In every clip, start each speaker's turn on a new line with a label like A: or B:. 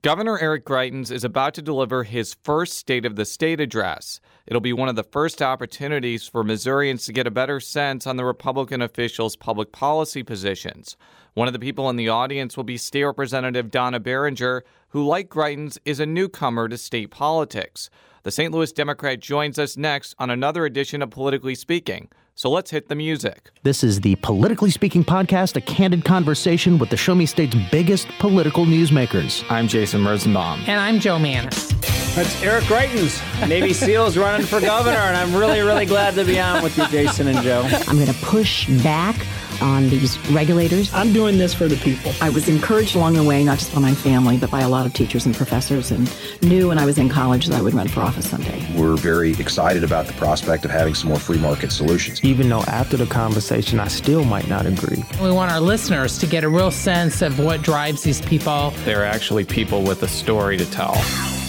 A: Governor Eric Greitens is about to deliver his first State of the State address. It'll be one of the first opportunities for Missourians to get a better sense on the Republican officials' public policy positions. One of the people in the audience will be State Representative Donna Beringer, who, like Greitens, is a newcomer to state politics. The St. Louis Democrat joins us next on another edition of Politically Speaking. So let's hit the music.
B: This is the Politically Speaking podcast, a candid conversation with the Show Me State's biggest political newsmakers.
A: I'm Jason Rosenbaum.
C: And I'm Joe Mannies.
D: That's Eric Greitens, Navy SEALs running for governor, and I'm really glad to be on with you, Jason and Joe.
E: I'm going to push back on these regulators.
C: I'm doing this for the people.
E: I was encouraged along the way, not just by my family, but by a lot of teachers and professors, and knew when I was in college that I would run for office someday.
F: We're very excited about the prospect of having some more free market solutions.
G: Even though after the conversation, I still might not agree.
C: We want our listeners to get a real sense of what drives these people.
A: They're actually people with a story to tell.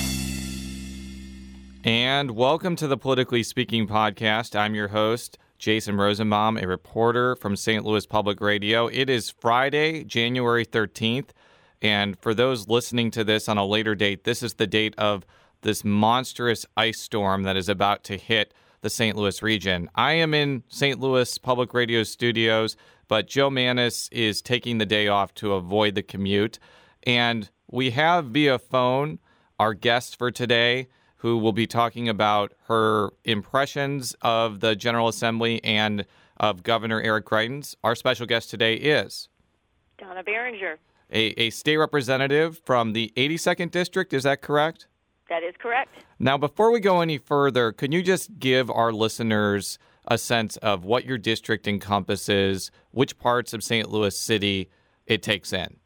A: And welcome to the Politically Speaking podcast. I'm your host, Jason Rosenbaum, a reporter from St. Louis Public Radio. It is Friday, January 13th, and for those listening to this on a later date, this is the date of this monstrous ice storm that is about to hit the St. Louis region. I am in St. Louis Public Radio studios, but Joe Mannies is taking the day off to avoid the commute, and we have via phone our guest for today, who will be talking about her impressions of the General Assembly and of Governor Eric Greitens. Our special guest today is
H: Donna Beringer,
A: a state representative from the 82nd District. Is that correct?
H: That is correct.
A: Now, before we go any further, can you just give our listeners a sense of what your district encompasses, which parts of St. Louis City it takes in?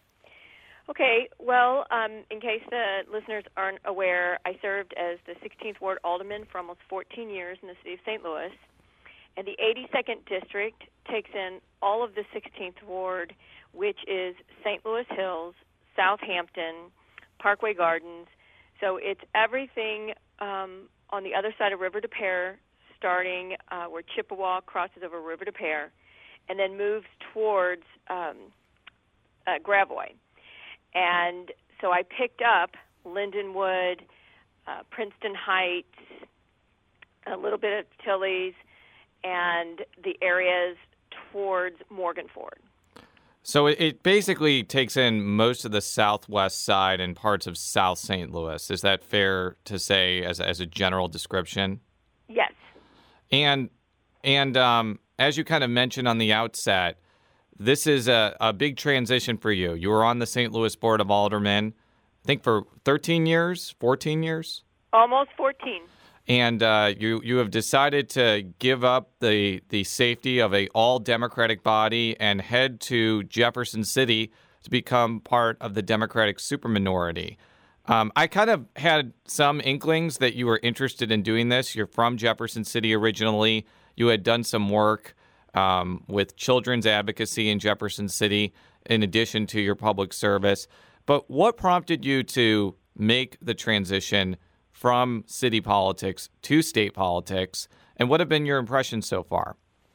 H: Okay, well, in case the listeners aren't aware, I served as the 16th Ward Alderman for almost 14 years in the city of St. Louis, and the 82nd District takes in all of the 16th Ward, which is St. Louis Hills, Southampton, Parkway Gardens. So it's everything on the other side of River des Peres, starting where Chippewa crosses over River des Peres, and then moves towards Gravois. And so I picked up Lindenwood, Princeton Heights, a little bit of Tilly's, and the areas towards Morganford.
A: So it basically takes in most of the southwest side and parts of South St. Louis. Is that fair to say as a general description?
H: Yes.
A: And as you kind of mentioned on the outset, this is a big transition for you. You were on the St. Louis Board of Aldermen, I think for 13 years, 14 years?
H: Almost 14.
A: And you have decided to give up the safety of a all-Democratic body and head to Jefferson City to become part of the Democratic superminority. I kind of had some inklings that you were interested in doing this. You're from Jefferson City originally. You had done some work with children's advocacy in Jefferson City, in addition to your public service. But what prompted you to make the transition from city politics to state politics, and what have been your impressions so far?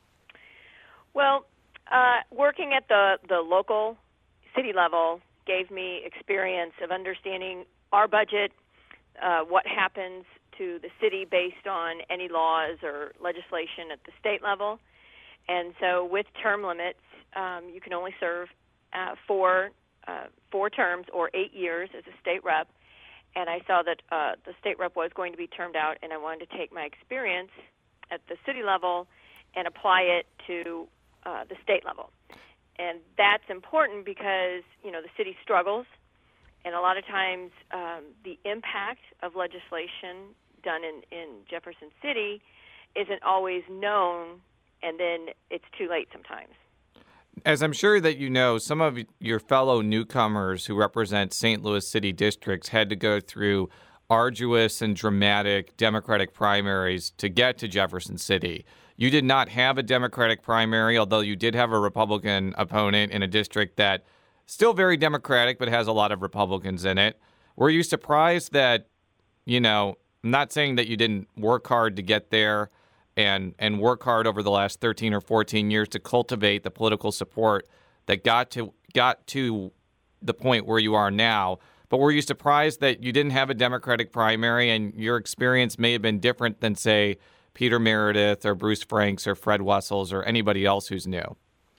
H: Well, working at the local city level gave me experience of understanding our budget, what happens to the city based on any laws or legislation at the state level. And so with term limits, you can only serve four terms or 8 years as a state rep. And I saw that the state rep was going to be termed out, and I wanted to take my experience at the city level and apply it to the state level. And that's important because, the city struggles, and a lot of times the impact of legislation done in Jefferson City isn't always known, and then it's too late sometimes.
A: As I'm sure that you know, some of your fellow newcomers who represent St. Louis City districts had to go through arduous and dramatic Democratic primaries to get to Jefferson City. You did not have a Democratic primary, although you did have a Republican opponent in a district that still very Democratic but has a lot of Republicans in it. Were you surprised that, I'm not saying that you didn't work hard to get there and work hard over the last 13 or 14 years to cultivate the political support that got to the point where you are now, But were you surprised that you didn't have a Democratic primary and your experience may have been different than, say, Peter Meredith or Bruce Franks or Fred Wessels or anybody else who's new?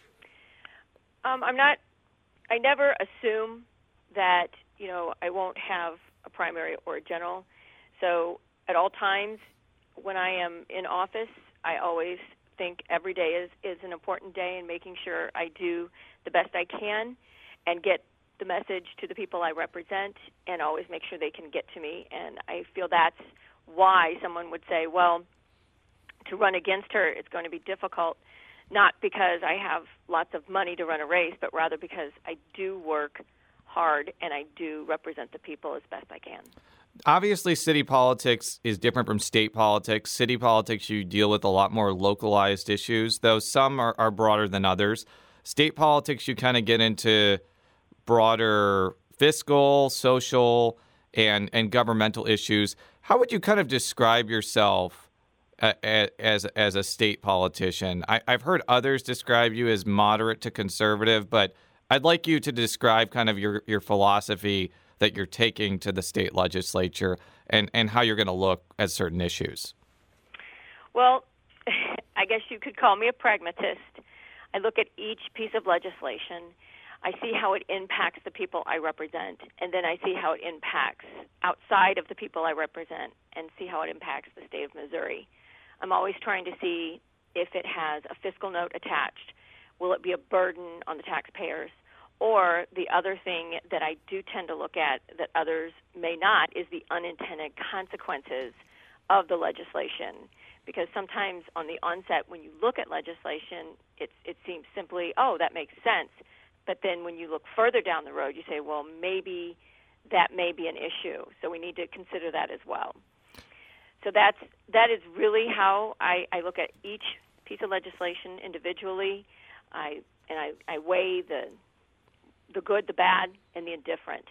H: I never assume that, I won't have a primary or a general. So at all times when I am in office, I always think every day is an important day, and making sure I do the best I can and get the message to the people I represent and always make sure they can get to me. And I feel that's why someone would say, well, to run against her, it's going to be difficult, not because I have lots of money to run a race, but rather because I do work hard and I do represent the people as best I can.
A: Obviously, city politics is different from state politics. City politics, you deal with a lot more localized issues, though some are broader than others. State politics, you kind of get into broader fiscal, social, and governmental issues. How would you kind of describe yourself as a state politician? I've heard others describe you as moderate to conservative, but I'd like you to describe kind of your philosophy that you're taking to the state legislature and how you're going to look at certain issues.
H: Well, I guess you could call me a pragmatist. I look at each piece of legislation. I see how it impacts the people I represent, and then I see how it impacts outside of the people I represent and see how it impacts the state of Missouri. I'm always trying to see if it has a fiscal note attached. Will it be a burden on the taxpayers? Or the other thing that I do tend to look at that others may not is the unintended consequences of the legislation. Because sometimes on the onset, when you look at legislation, it seems simply, oh, that makes sense. But then when you look further down the road, you say, well, maybe that may be an issue. So we need to consider that as well. So that is really how I look at each piece of legislation individually. I weigh the good, the bad, and the indifferent.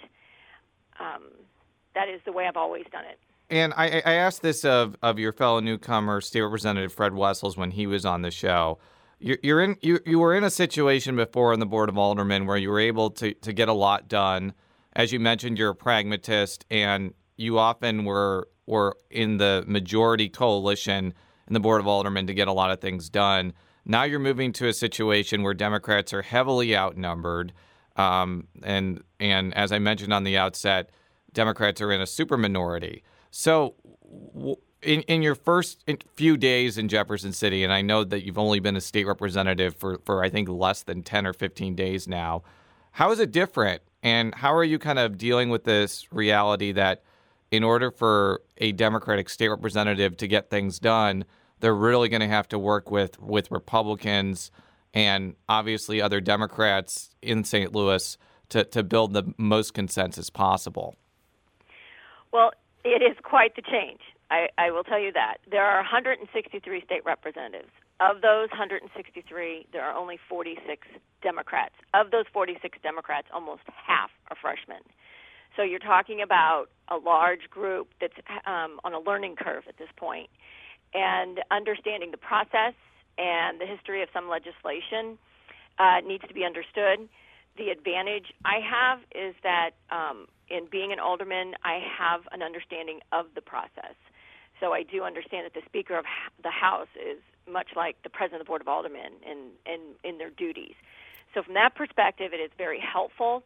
H: That is the way I've always done it.
A: And I asked this of your fellow newcomer, State Representative Fred Wessels, when he was on the show. You were in a situation before in the Board of Aldermen where you were able to get a lot done. As you mentioned, you're a pragmatist, and you often were in the majority coalition in the Board of Aldermen to get a lot of things done. Now you're moving to a situation where Democrats are heavily outnumbered. And as I mentioned on the outset, Democrats are in a super minority. So in your first few days in Jefferson City, and I know that you've only been a state representative for I think less than 10 or 15 days now, how is it different? And how are you kind of dealing with this reality that in order for a Democratic state representative to get things done, they're really going to have to work with Republicans and obviously other Democrats in St. Louis to build the most consensus possible?
H: Well, it is quite the change. I will tell you that. There are 163 state representatives. Of those 163, there are only 46 Democrats. Of those 46 Democrats, almost half are freshmen. So you're talking about a large group that's on a learning curve at this point. And understanding the process and the history of some legislation needs to be understood. The advantage I have is that in being an alderman, I have an understanding of the process. So I do understand that the Speaker of the House is much like the President of the Board of Aldermen in their duties. So from that perspective, it is very helpful.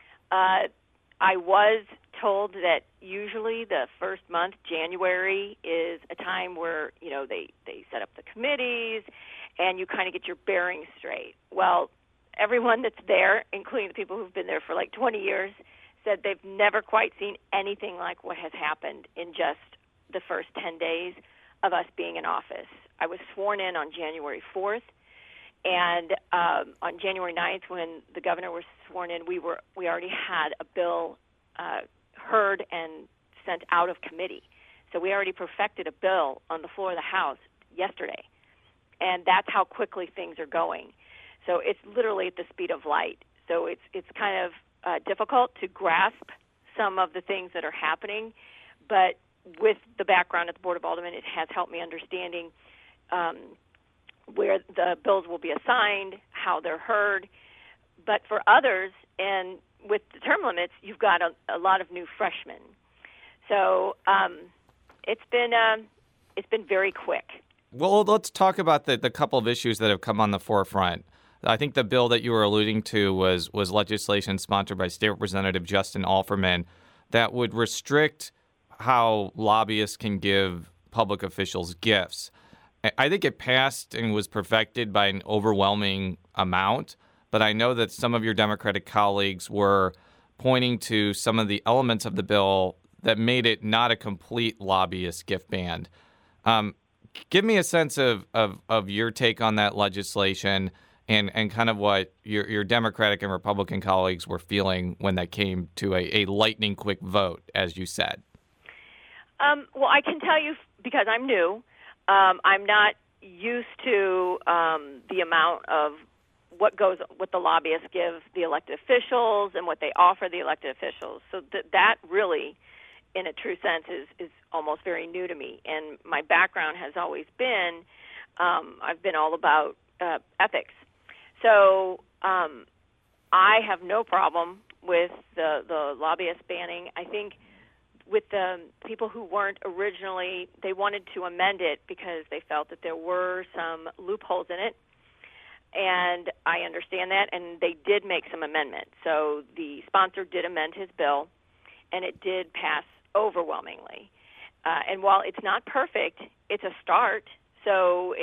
H: I was told that usually the first month, January, is a time where, they set up the committees and you kind of get your bearings straight. Well, everyone that's there, including the people who've been there for like 20 years, said they've never quite seen anything like what has happened in just the first 10 days of us being in office. I was sworn in on January 4th, and on January 9th, when the governor was sworn in, we already had a bill heard and sent out of committee. So we already perfected a bill on the floor of the House yesterday, and that's how quickly things are going. So it's literally at the speed of light. So it's kind of difficult to grasp some of the things that are happening, but with the background at the Board of Aldermen, it has helped me understanding where the bills will be assigned, how they're heard. But for others, and with the term limits, you've got a lot of new freshmen. So it's been very quick.
A: Well, let's talk about the couple of issues that have come on the forefront. I think the bill that you were alluding to was legislation sponsored by State Representative Justin Alferman that would restrict how lobbyists can give public officials gifts. I think it passed and was perfected by an overwhelming amount, but I know that some of your Democratic colleagues were pointing to some of the elements of the bill that made it not a complete lobbyist gift ban. Give me a sense of your take on that legislation and kind of what your Democratic and Republican colleagues were feeling when that came to a lightning quick vote, as you said.
H: Well, I can tell you, because I'm new, I'm not used to the amount of what the lobbyists give the elected officials and what they offer the elected officials. So that really, in a true sense, is almost very new to me. And my background has always been, I've been all about ethics. So I have no problem with the lobbyist banning. I think with the people who weren't originally, they wanted to amend it because they felt that there were some loopholes in it. And I understand that, and they did make some amendments. So the sponsor did amend his bill, and it did pass overwhelmingly. And while it's not perfect, it's a start. So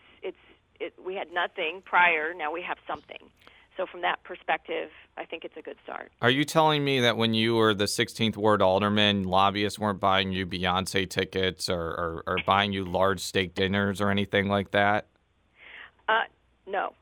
H: we had nothing prior. Now we have something. So from that perspective, I think it's a good start.
A: Are you telling me that when you were the 16th Ward alderman, lobbyists weren't buying you Beyonce tickets or buying you large steak dinners or anything like that?
H: No.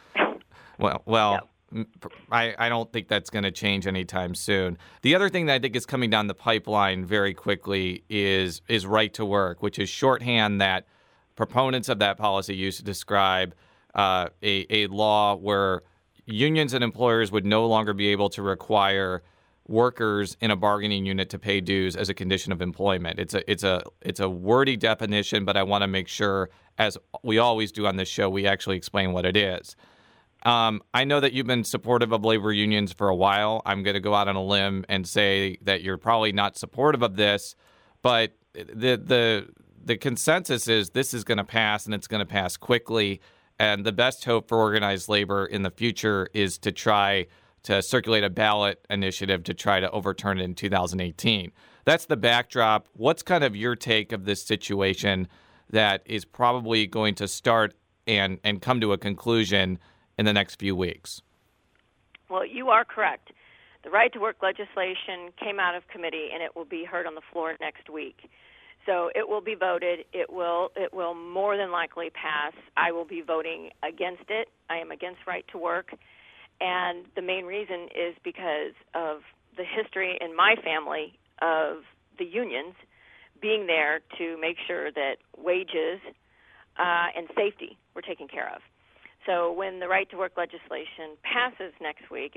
A: Well.
H: No.
A: I don't think that's going to change anytime soon. The other thing that I think is coming down the pipeline very quickly is right to work, which is shorthand that proponents of that policy used to describe a law where unions and employers would no longer be able to require workers in a bargaining unit to pay dues as a condition of employment. It's a wordy definition, but I want to make sure, as we always do on this show, we actually explain what it is. I know that you've been supportive of labor unions for a while. I'm going to go out on a limb and say that you're probably not supportive of this, but the consensus is this is going to pass, and it's going to pass quickly. And the best hope for organized labor in the future is to try to circulate a ballot initiative to try to overturn it in 2018. That's the backdrop. What's kind of your take of this situation that is probably going to start and come to a conclusion in the next few weeks?
H: Well, you are correct. The right to work legislation came out of committee, and it will be heard on the floor next week. So it will be voted. It will more than likely pass. I will be voting against it. I am against right to work. And the main reason is because of the history in my family of the unions being there to make sure that wages and safety were taken care of. So when the right to work legislation passes next week,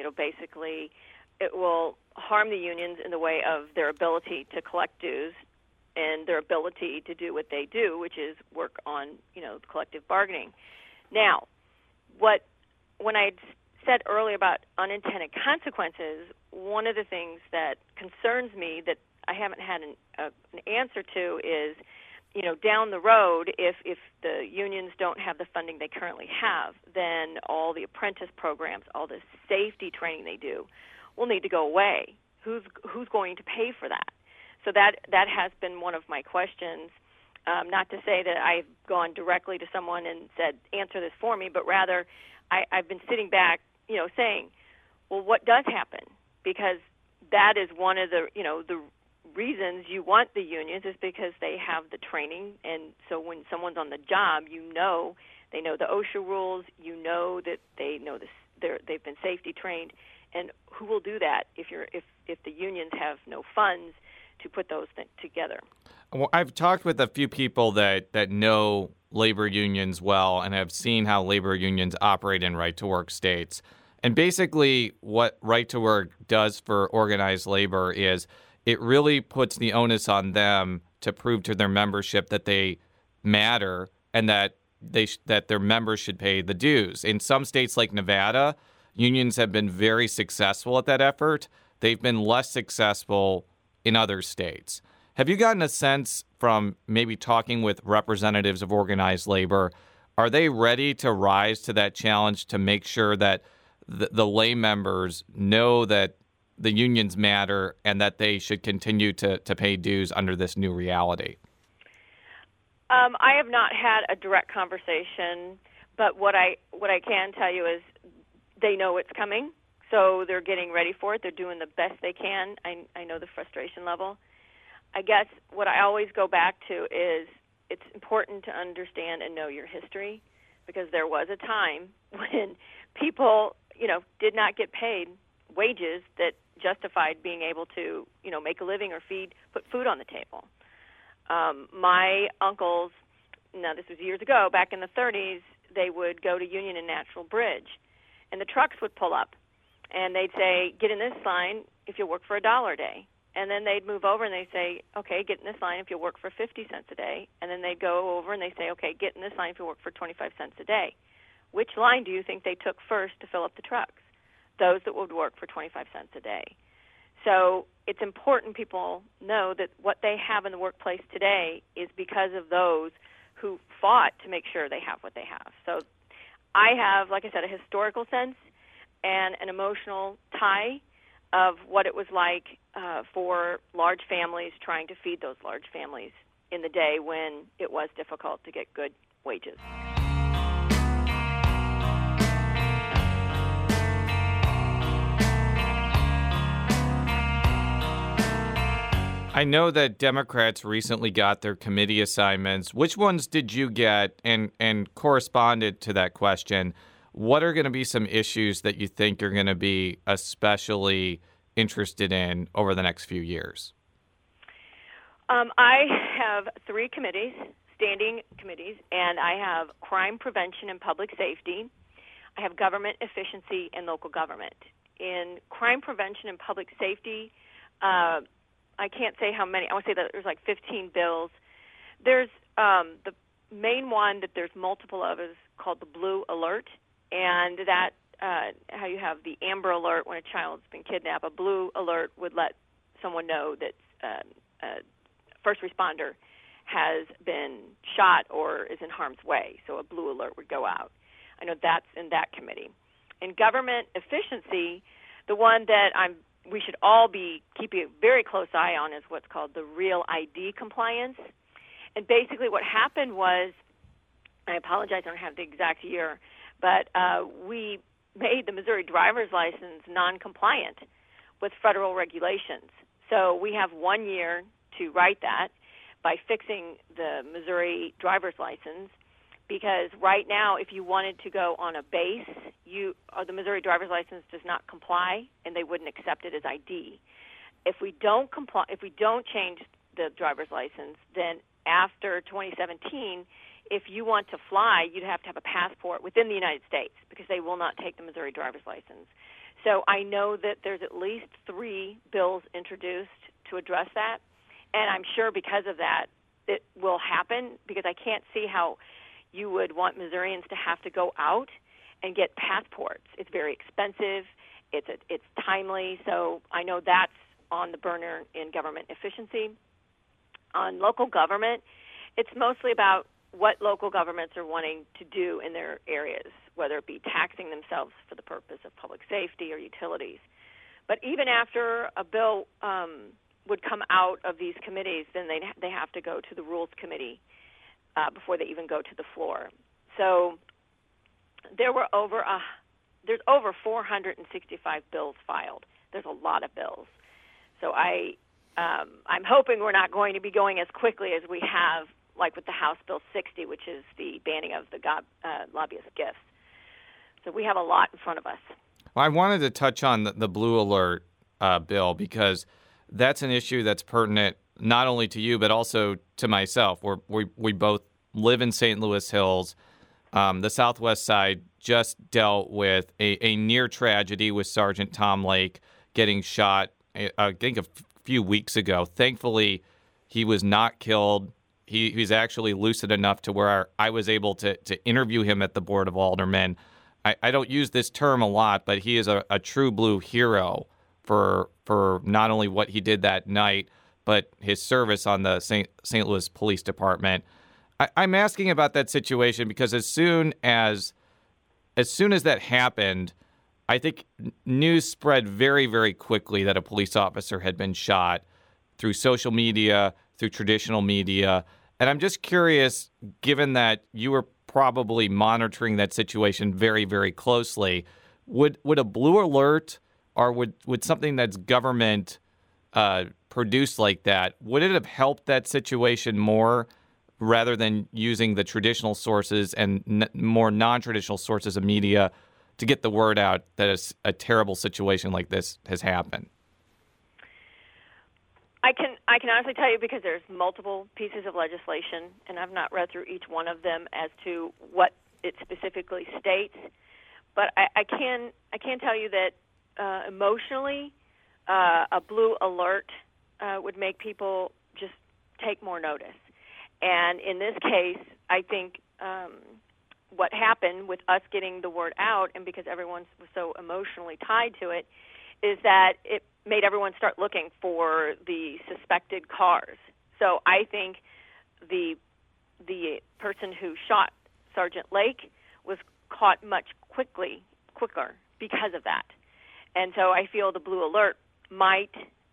H: it will harm the unions in the way of their ability to collect dues and their ability to do what they do, which is work on, collective bargaining. Now, when I said earlier about unintended consequences, one of the things that concerns me that I haven't had an answer to is, down the road, if the unions don't have the funding they currently have, then all the apprentice programs, all the safety training they do, will need to go away. Who's going to pay for that? So that has been one of my questions. Not to say that I've gone directly to someone and said, answer this for me, but rather I've been sitting back, saying, well, what does happen? Because that is one of the reasons you want the unions is because they have the training, and so when someone's on the job, they know the OSHA rules, that they know they've been safety trained, and who will do that if the unions have no funds to put those things together?
A: Well, I've talked with a few people that know labor unions well and have seen how labor unions operate in right-to-work states. And basically what right-to-work does for organized labor is it really puts the onus on them to prove to their membership that they matter and that their members should pay the dues. In some states like Nevada, unions have been very successful at that effort. They've been less successful in other states. Have you gotten a sense from maybe talking with representatives of organized labor, are they ready to rise to that challenge to make sure that the lay members know that the unions matter and that they should continue to pay dues under this new reality?
H: I have not had a direct conversation, but what I can tell you is they know it's coming, so they're getting ready for it. They're doing the best they can. I know the frustration level. I guess what I always go back to is it's important to understand and know your history, because there was a time when people, did not get paid wages that justified being able to, make a living or put food on the table. My uncles, now this was years ago, back in the 30s, they would go to Union and Natural Bridge, and the trucks would pull up, and they'd say, get in this line if you'll work for $1 a day. And then they'd move over and they'd say, okay, get in this line if you'll work for 50 cents a day. And then they'd go over and they'd say, okay, get in this line if you'll work for 25 cents a day. Which line do you think they took first to fill up the trucks? Those that would work for 25 cents a day. So it's important people know that what they have in the workplace today is because of those who fought to make sure they have what they have. So I have, like I said, a historical sense and an emotional tie of what it was like for large families trying to feed those large families in the day when it was difficult to get good wages.
A: I know that Democrats recently got their committee assignments. Which ones did you get and corresponded to that question? What are going to be some issues that you think you're going to be especially interested in over the next few years?
H: I have 3 committees, standing committees, and I have crime prevention and public safety. I have government efficiency and local government. In crime prevention and public safety, I can't say how many. I want to say that there's like 15 bills. There's the main one that there's multiple of is called the Blue Alert, and that how you have the Amber Alert when a child's been kidnapped. A Blue Alert would let someone know that a first responder has been shot or is in harm's way, so a Blue Alert would go out. I know that's in that committee. In government efficiency, the one that we should all be keeping a very close eye on is what's called the Real ID compliance. And basically what happened was, I apologize, I don't have the exact year, but we made the Missouri driver's license non-compliant with federal regulations. So we have 1 year to right that by fixing the Missouri driver's license, because right now if you wanted to go on a base, the Missouri driver's license does not comply and they wouldn't accept it as ID. If we don't change the driver's license, then after 2017, if you want to fly, you'd have to have a passport within the United States because they will not take the Missouri driver's license. So I know that there's at least 3 bills introduced to address that, and I'm sure because of that it will happen, because I can't see how you would want Missourians to have to go out and get passports. It's very expensive. It's timely. So I know that's on the burner in government efficiency. On local government, it's mostly about what local governments are wanting to do in their areas, whether it be taxing themselves for the purpose of public safety or utilities. But even after a bill would come out of these committees, then they have to go to the Rules Committee before they even go to the floor. So there's over 465 bills filed. There's a lot of bills. So I'm hoping we're not going to be going as quickly as we have, like with the House Bill 60, which is the banning of the lobbyist gifts. So we have a lot in front of us.
A: Well, I wanted to touch on the Blue Alert bill, because that's an issue that's pertinent not only to you but also to myself. We both live in St. Louis Hills. The Southwest side just dealt with a near tragedy with Sergeant Tom Lake getting shot, I think a few weeks ago. Thankfully, he was not killed. He's actually lucid enough to where I was able to interview him at the Board of Aldermen. I don't use this term a lot, but he is a true blue hero for not only what he did that night, but his service on the St. Louis Police Department. I'm asking about that situation because as soon as that happened, I think news spread very, very quickly that a police officer had been shot through social media, through traditional media. And I'm just curious, given that you were probably monitoring that situation very, very closely, would a blue alert or would something that's government produced like that, would it have helped that situation more rather than using the traditional sources and more non-traditional sources of media to get the word out that a terrible situation like this has happened?
H: I can honestly tell you, because there's multiple pieces of legislation, and I've not read through each one of them as to what it specifically states. But I can tell you that emotionally, a blue alert would make people just take more notice. And in this case, I think what happened with us getting the word out, and because everyone was so emotionally tied to it, is that it made everyone start looking for the suspected cars. So I think the person who shot Sergeant Lake was caught much quicker because of that. And so I feel the blue alert might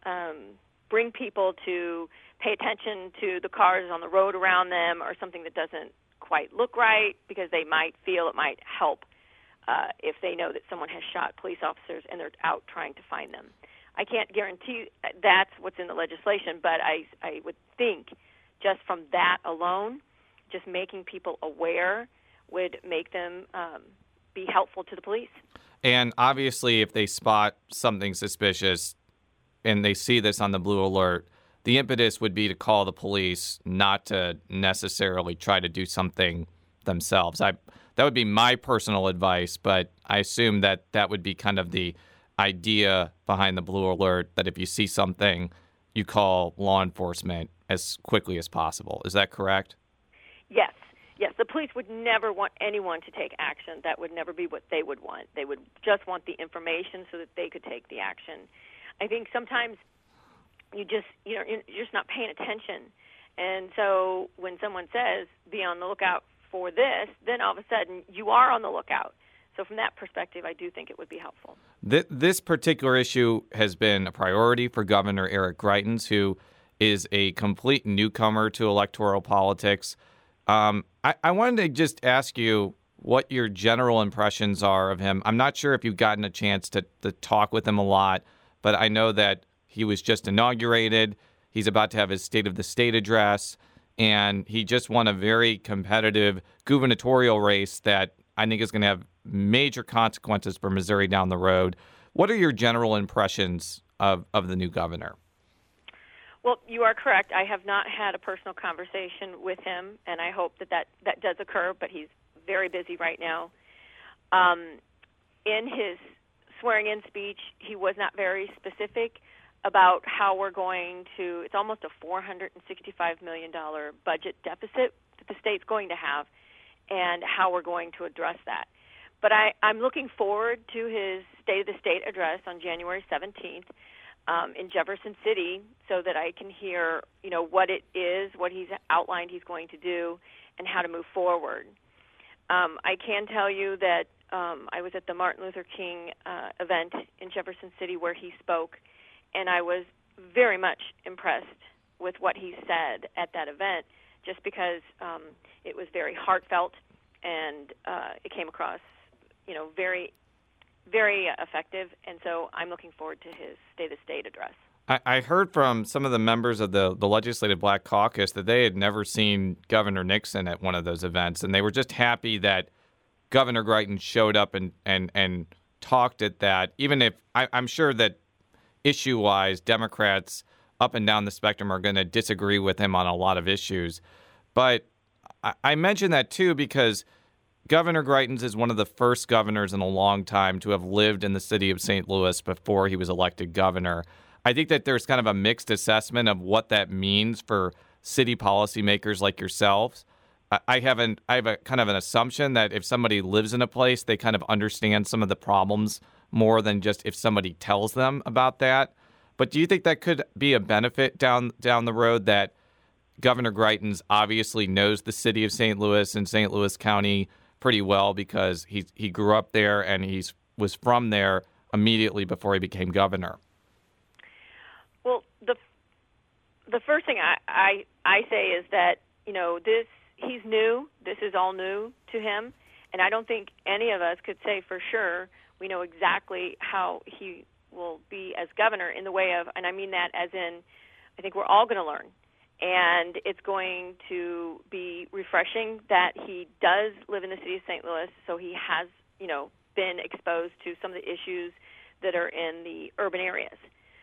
H: bring people to pay attention to the cars on the road around them or something that doesn't quite look right, because they might feel it might help if they know that someone has shot police officers and they're out trying to find them. I can't guarantee that's what's in the legislation, but I would think just from that alone, just making people aware would make them be helpful to the police.
A: And obviously, if they spot something suspicious and they see this on the blue alert, the impetus would be to call the police, not to necessarily try to do something themselves. That would be my personal advice, but I assume that would be kind of the idea behind the blue alert, that if you see something, you call law enforcement as quickly as possible. Is that correct?
H: Yes. The police would never want anyone to take action. That would never be what they would want. They would just want the information so that they could take the action. I think sometimes you're just not paying attention. And so when someone says, be on the lookout for this, then all of a sudden you are on the lookout. So from that perspective, I do think it would be helpful.
A: This particular issue has been a priority for Governor Eric Greitens, who is a complete newcomer to electoral politics. I wanted to just ask you what your general impressions are of him. I'm not sure if you've gotten a chance to talk with him a lot, but I know that he was just inaugurated. He's about to have his State of the State address, and he just won a very competitive gubernatorial race that I think is going to have major consequences for Missouri down the road. What are your general impressions of the new governor?
H: Well, you are correct. I have not had a personal conversation with him, and I hope that does occur, but he's very busy right now. In his swearing-in speech, he was not very specific about how we're going to, it's almost a $465 million budget deficit that the state's going to have, and how we're going to address that. But I'm looking forward to his State of the State address on January 17th in Jefferson City, so that I can hear, what it is, what he's outlined he's going to do, and how to move forward. I can tell you that I was at the Martin Luther King event in Jefferson City where he spoke, and I was very much impressed with what he said at that event, just because it was very heartfelt, and it came across, very, very effective. And so I'm looking forward to his State of the State address.
A: I heard from some of the members of the Legislative Black Caucus that they had never seen Governor Nixon at one of those events, and they were just happy that Governor Greitens showed up and talked at that, even if I'm sure that issue-wise, Democrats up and down the spectrum are going to disagree with him on a lot of issues. But I mention that, too, because Governor Greitens is one of the first governors in a long time to have lived in the city of St. Louis before he was elected governor. I think that there's kind of a mixed assessment of what that means for city policymakers like yourselves. I have a kind of an assumption that if somebody lives in a place, they kind of understand some of the problems more than just if somebody tells them about that. But do you think that could be a benefit down the road, that Governor Greitens obviously knows the city of St. Louis and St. Louis County pretty well because he grew up there and was from there immediately before he became governor?
H: Well, the first thing I say is that, he's new. This is all new to him, and I don't think any of us could say for sure we know exactly how he will be as governor in the way of, and I mean that as in, I think we're all going to learn. And it's going to be refreshing that he does live in the city of St. Louis, so he has, been exposed to some of the issues that are in the urban areas.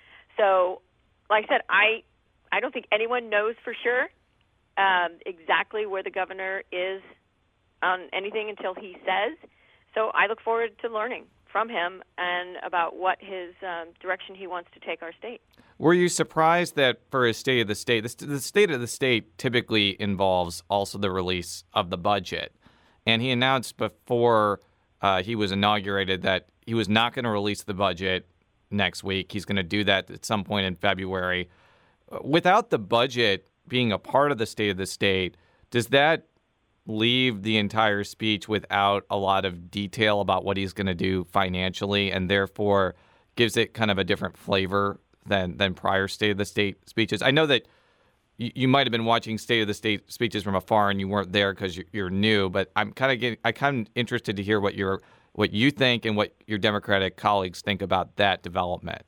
H: So, like I said, I don't think anyone knows for sure exactly where the governor is on anything until he says. So I look forward to learning from him and about what his direction he wants to take our state.
A: Were you surprised that for his State of the State, the State of the State typically involves also the release of the budget, and he announced before he was inaugurated that he was not going to release the budget next week. He's going to do that at some point in February. Without the budget being a part of the State of the State, does that leave the entire speech without a lot of detail about what he's going to do financially, and therefore gives it kind of a different flavor than prior State of the State speeches? I know that you might have been watching State of the State speeches from afar and you weren't there because you're new, but I'm kind of interested to hear what you think and what your Democratic colleagues think about that development.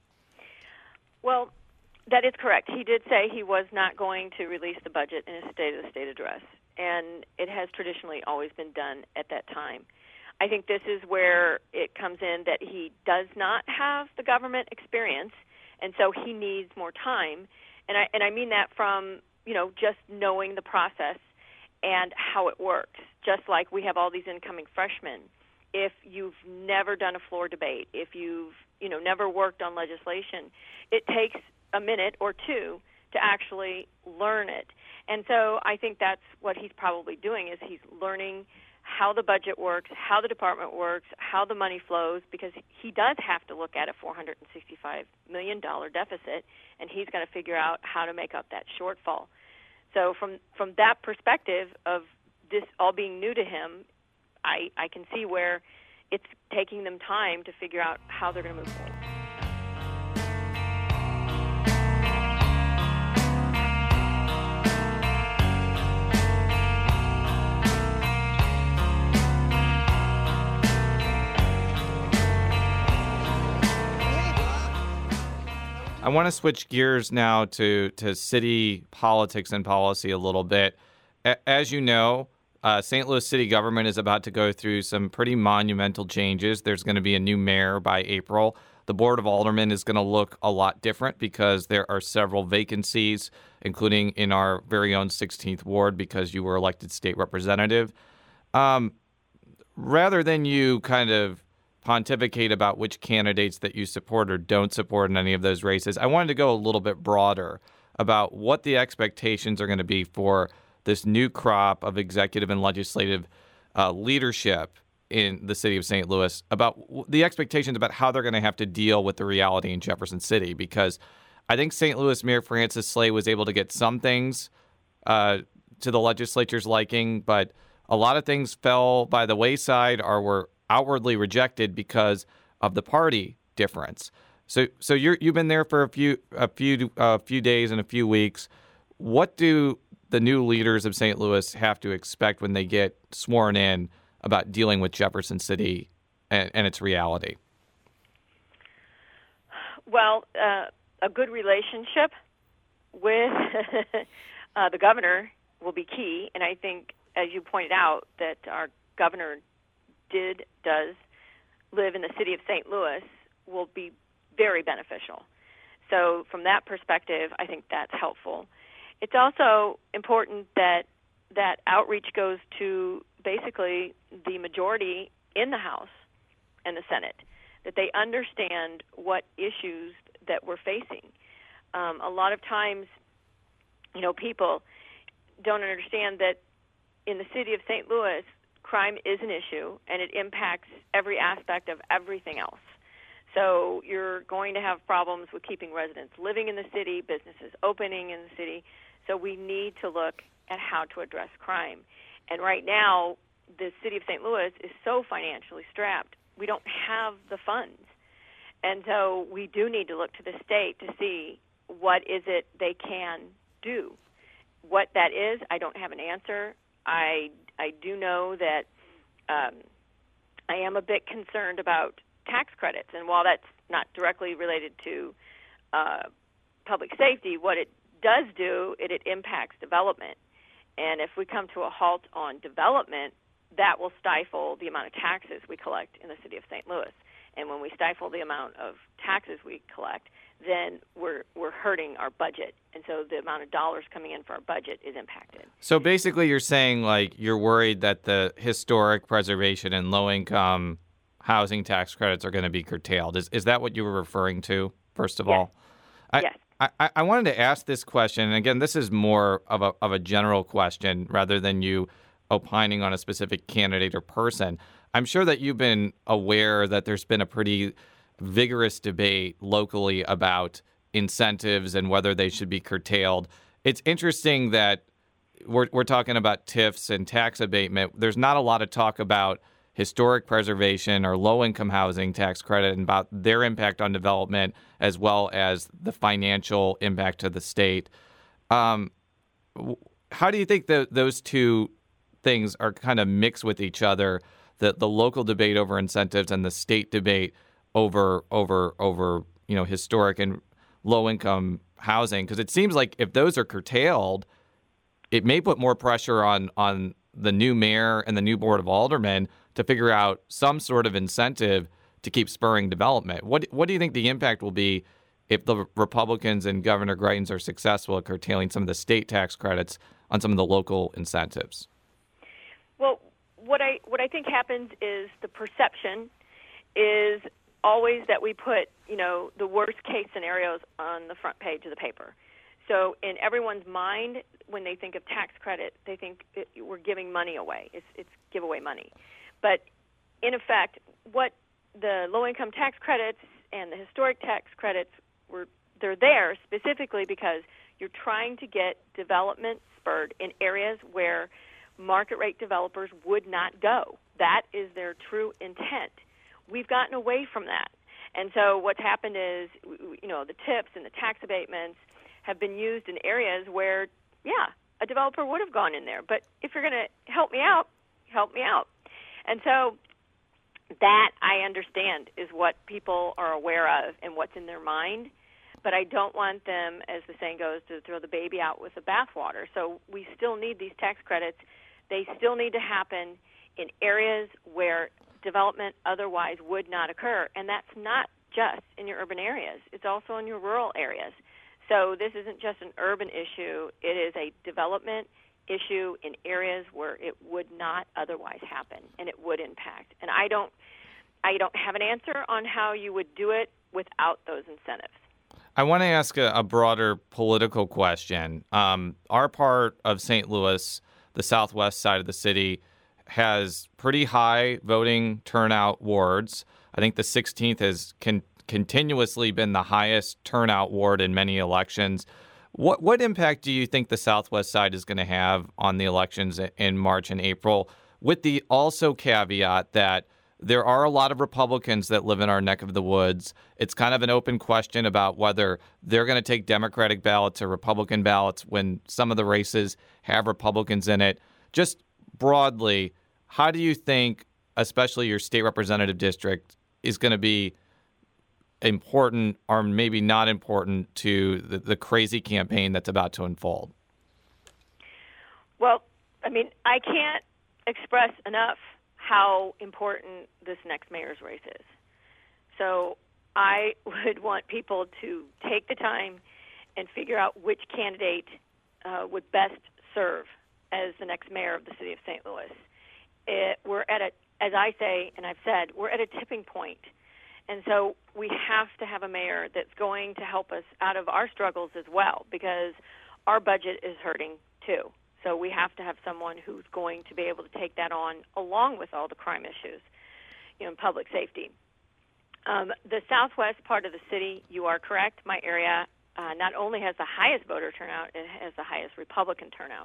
H: Well, that is correct. He did say he was not going to release the budget in his State of the State address, and it has traditionally always been done at that time. I think this is where it comes in that he does not have the government experience, and so he needs more time. And I mean that from, just knowing the process and how it works. Just like we have all these incoming freshmen. If you've never done a floor debate, if you've, never worked on legislation, it takes a minute or two to actually learn it. And so I think that's what he's probably doing, is he's learning how the budget works, how the department works, how the money flows, because he does have to look at a $465 million deficit, and he's got to figure out how to make up that shortfall. So from that perspective of this all being new to him, I can see where it's taking them time to figure out how they're going to move forward.
A: I want to switch gears now to city politics and policy a little bit. As you know, St. Louis city government is about to go through some pretty monumental changes. There's going to be a new mayor by April. The Board of Aldermen is going to look a lot different because there are several vacancies, including in our very own 16th Ward because you were elected state representative. Rather than you kind of pontificate about which candidates that you support or don't support in any of those races, I wanted to go a little bit broader about what the expectations are going to be for this new crop of executive and legislative leadership in the city of St. Louis, about the expectations about how they're going to have to deal with the reality in Jefferson City, because I think St. Louis Mayor Francis Slay was able to get some things to the legislature's liking, but a lot of things fell by the wayside or were outwardly rejected because of the party difference. So you've been there for a few days and a few weeks. What do the new leaders of St. Louis have to expect when they get sworn in about dealing with Jefferson City and its reality?
H: Well, a good relationship with the governor will be key, and I think, as you pointed out, that our governor does live in the city of St. Louis will be very beneficial. So from that perspective, I think that's helpful. It's also important that outreach goes to basically the majority in the House and the Senate, that they understand what issues that we're facing. A lot of times, people don't understand that in the city of St. Louis, crime is an issue, and it impacts every aspect of everything else. So you're going to have problems with keeping residents living in the city, businesses opening in the city. So we need to look at how to address crime. And right now, the city of St. Louis is so financially strapped, we don't have the funds. And so we do need to look to the state to see what is it they can do. What that is, I don't have an answer. I do know that I am a bit concerned about tax credits, and while that's not directly related to public safety, what it does do, it impacts development. And if we come to a halt on development, that will stifle the amount of taxes we collect in the city of St. Louis. And when we stifle the amount of taxes we collect, then we're hurting our budget. And so the amount of dollars coming in for our budget is impacted.
A: So basically you're saying, like, you're worried that the historic preservation and low-income housing tax credits are going to be curtailed. Is that what you were referring to, first of all?
H: Yes.
A: I wanted to ask this question, and again, this is more of a general question rather than you opining on a specific candidate or person. I'm sure that you've been aware that there's been a pretty vigorous debate locally about incentives and whether they should be curtailed. It's interesting that we're talking about TIFs and tax abatement. There's not a lot of talk about historic preservation or low-income housing tax credit and about their impact on development as well as the financial impact to the state. How do you think that those two things are kind of mixed with each other, the local debate over incentives and the state debate over historic and low-income housing? Because it seems like if those are curtailed, it may put more pressure on the new mayor and the new board of aldermen to figure out some sort of incentive to keep spurring development. What do you think the impact will be if the Republicans and Governor Greitens are successful at curtailing some of the state tax credits on some of the local incentives?
H: Well, what I think happens is the perception is always that we put, the worst case scenarios on the front page of the paper. So in everyone's mind, when they think of tax credit, they think we're giving money away. It's giveaway money. But in effect, what the low-income tax credits and the historic tax credits they're there specifically because you're trying to get development spurred in areas where market rate developers would not go. That is their true intent. We've gotten away from that. And so what's happened is, the TIPs and the tax abatements have been used in areas where, a developer would have gone in there. But if you're going to help me out, help me out. And so that, I understand, is what people are aware of and what's in their mind. But I don't want them, as the saying goes, to throw the baby out with the bathwater. So we still need these tax credits. They still need to happen in areas where development otherwise would not occur. And that's not just in your urban areas. It's also in your rural areas. So this isn't just an urban issue. It is a development issue in areas where it would not otherwise happen and it would impact. And I don't have an answer on how you would do it without those incentives.
A: I want to ask a broader political question. Our part of St. Louis, the southwest side of the city, has pretty high voting turnout wards. I think the 16th has continuously been the highest turnout ward in many elections. What impact do you think the southwest side is going to have on the elections in March and April, with the also caveat that there are a lot of Republicans that live in our neck of the woods? It's kind of an open question about whether they're going to take Democratic ballots or Republican ballots when some of the races have Republicans in it. Just broadly, how do you think, especially your state representative district, is going to be important or maybe not important to the crazy campaign that's about to unfold?
H: Well, I can't express enough how important this next mayor's race is. So I would want people to take the time and figure out which candidate would best serve as the next mayor of the city of St. Louis. We're at as I say, and I've said, we're at a tipping point. And so we have to have a mayor that's going to help us out of our struggles as well, because our budget is hurting too. So we have to have someone who's going to be able to take that on along with all the crime issues, and public safety. The southwest part of the city, you are correct. My area not only has the highest voter turnout, it has the highest Republican turnout.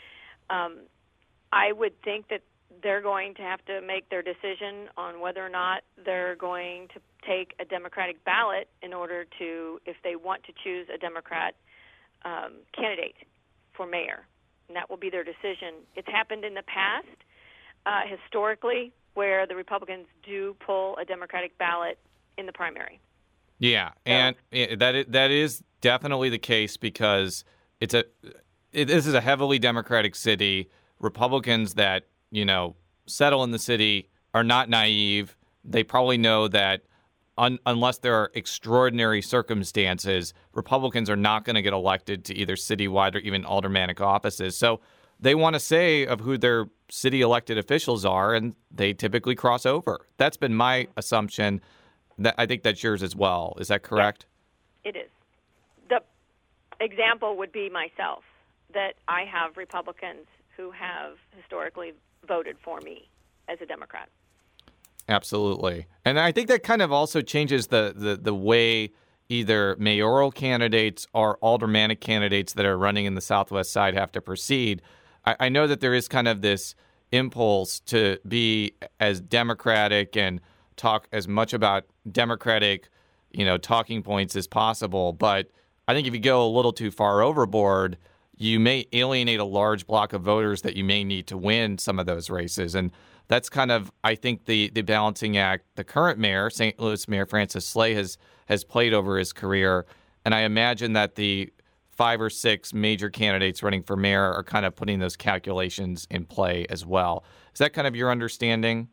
H: I would think that they're going to have to make their decision on whether or not they're going to take a Democratic ballot in order to, if they want to choose a Democrat candidate for mayor. And that will be their decision. It's happened in the past, historically, where the Republicans do pull a Democratic ballot in the primary.
A: Yeah, and that is definitely the case because this is a heavily Democratic city. Republicans that, settle in the city are not naive. They probably know that unless there are extraordinary circumstances, Republicans are not going to get elected to either citywide or even aldermanic offices. So they want to say of who their city elected officials are, and they typically cross over. That's been my assumption. I think that's yours as well. Is that correct?
H: Yes, it is. The example would be myself, that I have Republicans who have historically voted for me as a Democrat.
A: Absolutely. And I think that kind of also changes the way either mayoral candidates or aldermanic candidates that are running in the Southwest side have to proceed. I know that there is kind of this impulse to be as Democratic and talk as much about Democratic, talking points as possible. But I think if you go a little too far overboard, you may alienate a large block of voters that you may need to win some of those races. And that's kind of, I think, the balancing act the current mayor, St. Louis Mayor Francis Slay, has played over his career. And I imagine that the 5 or 6 major candidates running for mayor are kind of putting those calculations in play as well. Is that kind of your understanding?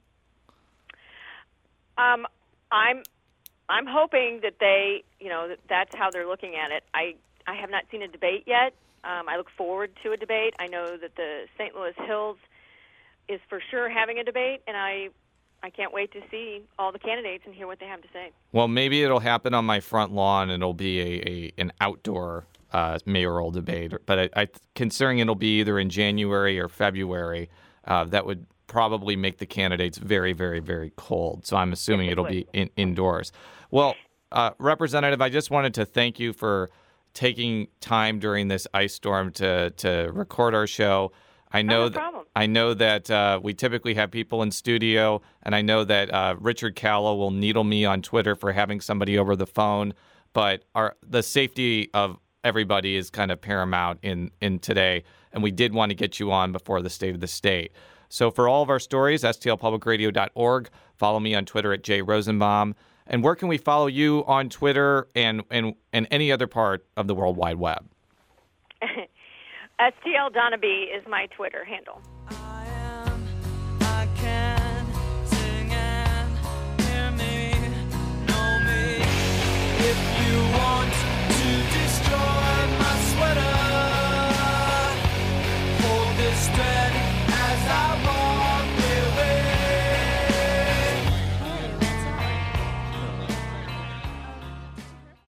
H: I'm hoping that they, that's how they're looking at it. I have not seen a debate yet. I look forward to a debate. I know that the St. Louis Hills is for sure having a debate, and I can't wait to see all the candidates and hear what they have to say.
A: Well, maybe it'll happen on my front lawn, and it'll be an outdoor mayoral debate. But considering it'll be either in January or February, that would probably make the candidates very, very, very cold. So I'm assuming it'll be indoors. Well, Representative, I just wanted to thank you for taking time during this ice storm to record our show. I know that we typically have people in studio, and I know that Richard Callow will needle me on Twitter for having somebody over the phone. But the safety of everybody is kind of paramount in today, and we did want to get you on before the State of the State. So for all of our stories, stlpublicradio.org. Follow me on Twitter at @JRosenbaum. And where can we follow you on Twitter and any other part of the World Wide Web?
H: STL Donaby is my Twitter handle.